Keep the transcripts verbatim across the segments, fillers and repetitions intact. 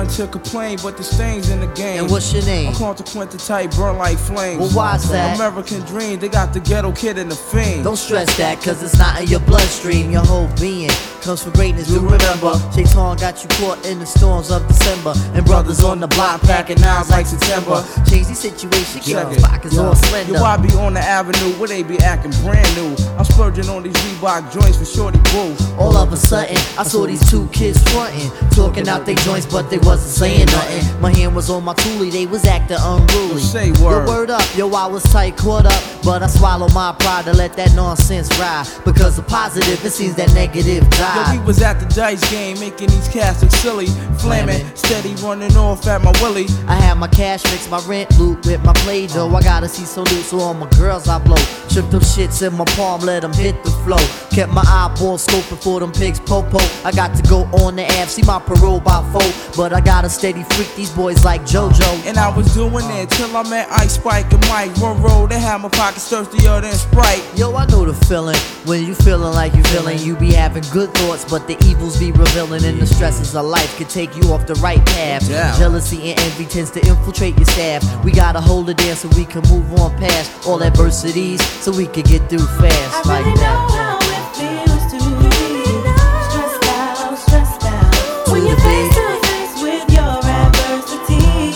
one to complain, but the stains in the game. And what's your name? I'm consequential type, burn like flames. Well, why's that? American dream, they got the ghetto kid and the fiend. Don't stress that, cause it's not in your bloodstream. Your whole being comes from greatness, do remember. Shaitan got you caught in the storms of December, and brothers on the block packing nines like September. Change the situation, keep Check those it. pockets all slender. Yo, I be on the avenue where they be acting brand new. I'm splurging on these Reebok joints for shorty boo. All of a sudden, I saw these two kids frontin', talking out their joints, but they wasn't saying nothing. My hand was on my toolie, they was acting unruly. Say word. Yo, word up, yo, I was tight, caught up, but I swallowed my pride to let that nonsense ride. Because the positive, it seems that negative died. Yo, we was at the dice game, making these cats look silly. Flamin', steady running off at my willy. I had my cash fix, my rent loot with my play dough. I gotta see so loose, so all my girls I blow. Shook them shits in my palm, let them hit the flow. Kept my eyeballs scoping for them pigs, po-po. I got to go on the app, see my parole by four. But I got a steady freak these boys like JoJo. And I was doing it till I met Ice Spike and Mike. One road, they had my pockets thirstier than Sprite. Yo, I know the feeling. When you feeling like you feeling, you be having good thoughts, but the evils be revealing. And the stresses of life could take you off the right path. Yeah. Jealousy and envy tends to infiltrate your staff. We gotta hold it down so we can move on past all adversities, so we can get through fast I like really that. know how it feels to be stressed out, stressed out. When you're face to face with your adversity.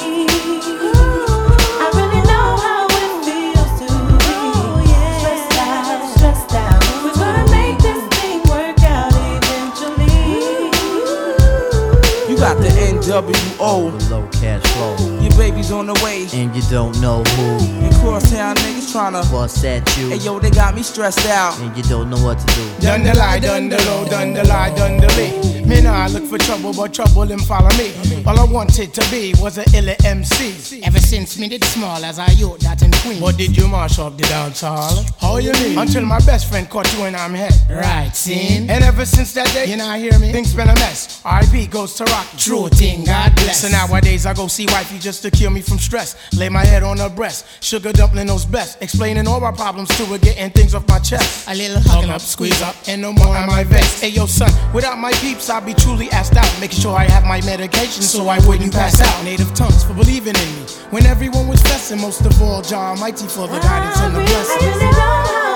I really know how it feels to be stressed out, stressed out. We're gonna make this thing work out eventually. You got the N W O. The low cash flow, Your baby's on the way. and you don't know who. And crosstown niggas tryna. Bust at you, Hey yo, they got me stressed out. and you don't know what to do. Done the lie, done the low, done the lie, done the lee. Me nah look for trouble, but trouble him follow me. All I wanted to be was a illa M C. Ever since me did small as I youth that in Queen. But did you mash up the dance hall? How you mean? Until my best friend caught you in I'm head. Right, seen? And ever since that day, you not hear me? Things been a mess. R I P goes to Rocky. True thing, God bless. So nowadays I go see wifey just to cure me from stress. Lay my head on her breast, sugar dumpling those best. Explaining all my problems to her, getting things off my chest. A little hugging up, squeeze up, and no more am I vexed. Hey yo son, without my peeps I'll be truly asked out. Making sure I have my medication so I wouldn't pass out. Native tongues for believing in me when everyone was blessing. Most of all, Jah Almighty for the guidance and the blessings. I really know how